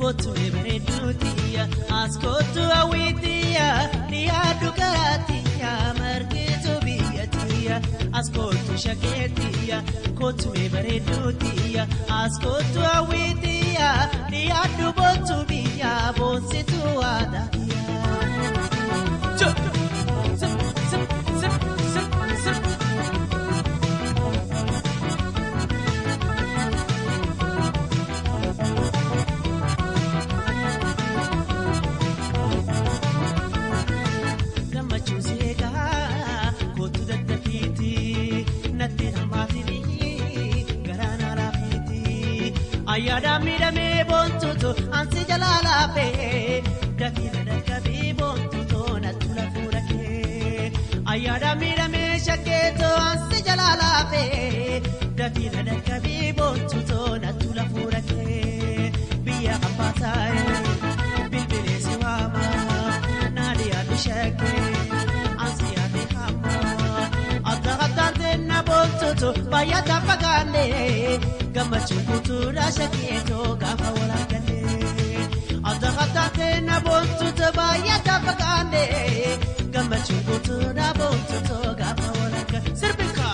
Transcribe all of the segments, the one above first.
kotu eberedutia askotu awitia niadu karatia markitu biatia askotu shaketia kotu eberedutia askotu awitia niadu botu bia bonsitu adakia Ayada mira me bontuto ansi jalala pe dakira dakabi bontuto natula furake ayada mira me shaketo ansi jalala pe dakira dakabi bontuto natula furake biya kapata bilbile siwama nadia bishake ansi abihama adagate na bontuto bayata pagande Gamachukutu rashaketo gafawala kande adagate na bontu tabaya tapagande Gamachukutu na bontu to gafawala kande Serbika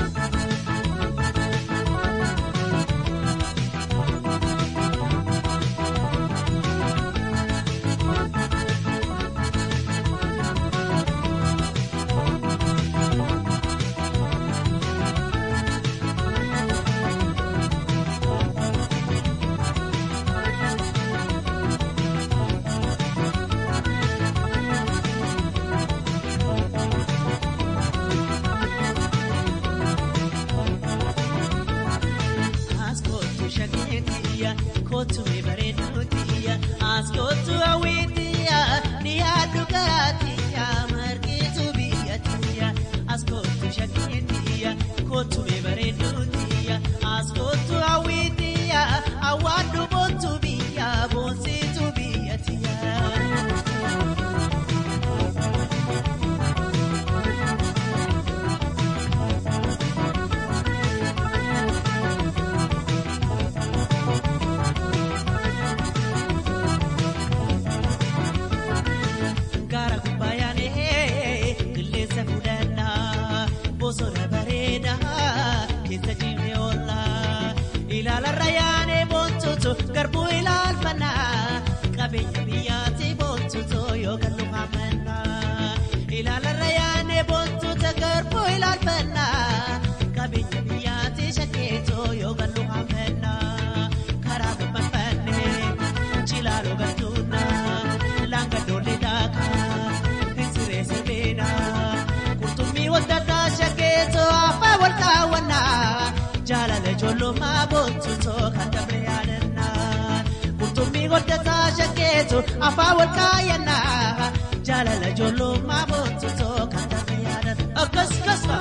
kotu eberedutia askotu awitia niadu karatia markitu biatia askotu shaketia kotu eberedutia askotu awitia awadu botu bia bonsitu biatia Bosora bareda kitajime olla ila la rayane bontuto garbu ila alfana kabenya biyati bontuto yo gallu hamna ila la rayane bontuto garbu ila alfana kabenya biyati shaketo yo gallu hamna karabu panne chilalo gatuna langa dole daka hisre sebena kutumi wadata shaketo afa walkawana jalale jolo mabontu to kandabriana kutumi wadata shaketo afa walkayana jalale jolo mabontu to kandabriana akaskasa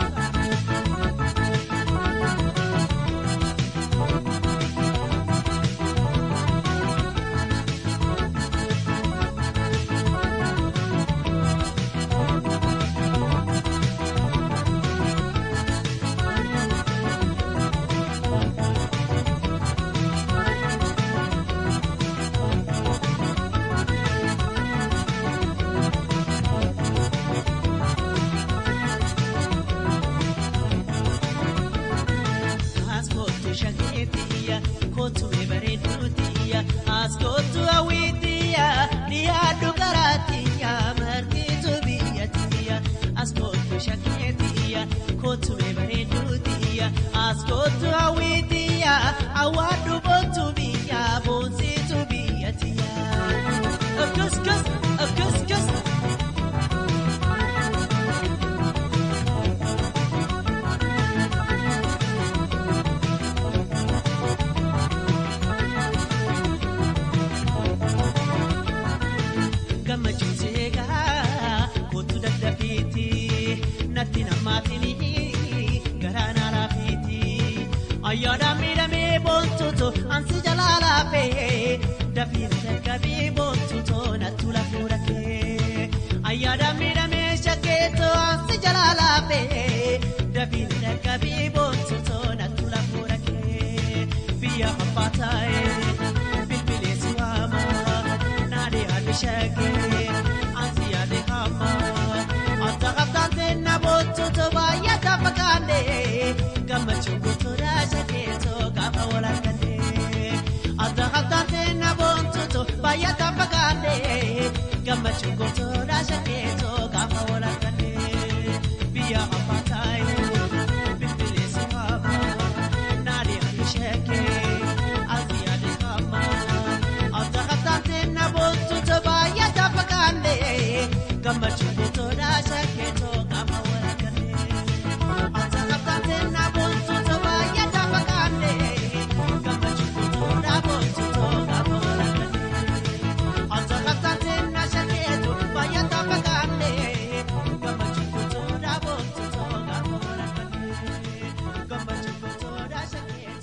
kotu eberedutia askotu awitia niadu karatia markitu biatia askotu shaketia kotu eberedutia askotu awitia awadu botu bia bonsitu biatia akuskus Gamachuzega kotu dadafiti natina matini garana rafiti ayada mira me bontuto ansi jalala pe dafina gabi bontuto natula furake ayada mira me shaketo ansi jalala pe dafina gabi bontuto